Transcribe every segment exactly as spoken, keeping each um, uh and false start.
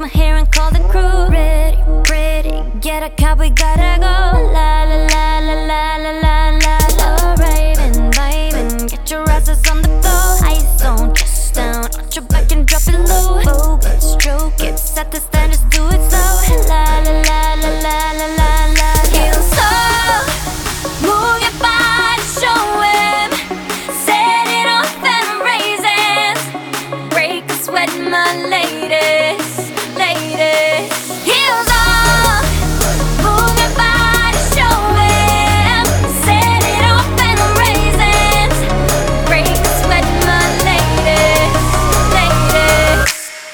my hair and call the crew. Ready, ready, get a cab, we gotta go. La la la la la la la la la. Raving, vibing, get your asses on the floor. Eyes on, chest down, arch your back and drop it low. Focus, stroke it, set the standards, do it slow. La la la la la la la la. Feel so, move your body, show him. Set it off and raisins. Break a sweat, my ladies, ladies. Heels off, move your body, show him. Set it off and raisins. Break a sweat, my ladies, ladies.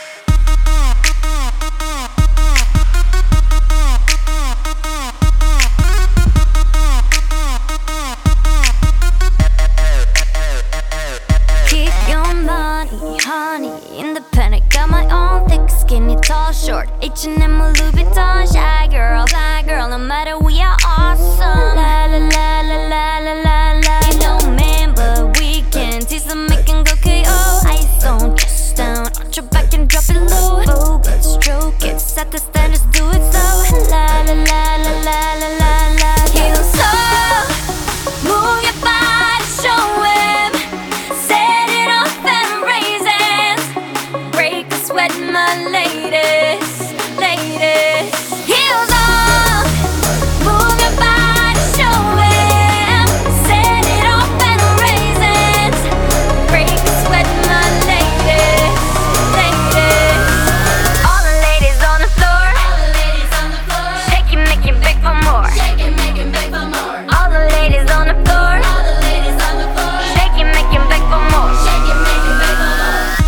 Keep your money, honey, independent. Got my own thick, skinny, tall, short, H and M or Louis Vuitton. Shy girl, fly girl, no matter, we are awesome. La la la la la la la la. You know man, but we can tease them, make 'em go K O. Eyes on, chest down, arch your back and drop it low. Focus, stroke it, set the standards, do it slow. La la la la la la la la. Heels so, move your body, show him. Set it off and raisins. Break a sweat, my ladies, ladies. Heels off, move your body, show him. Set it off and raisins. Break a sweat, my ladies, ladies. All the ladies on the floor, All the ladies on the floor, shake it, make it big for more. shake it, make it big for more. All the ladies on the floor, All the ladies on the floor, shake it, make it big for more. shake it, make it big for more.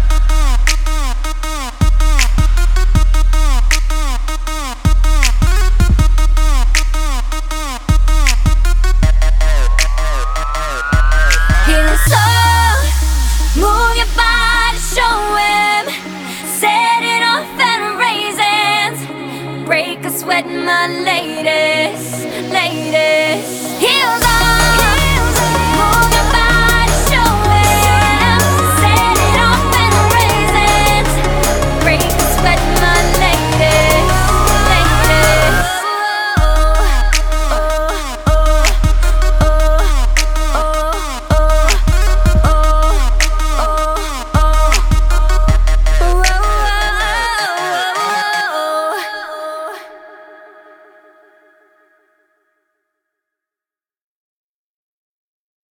Heels off, move your body, show him. Set it off and raisins. Break a sweat, my ladies, ladies.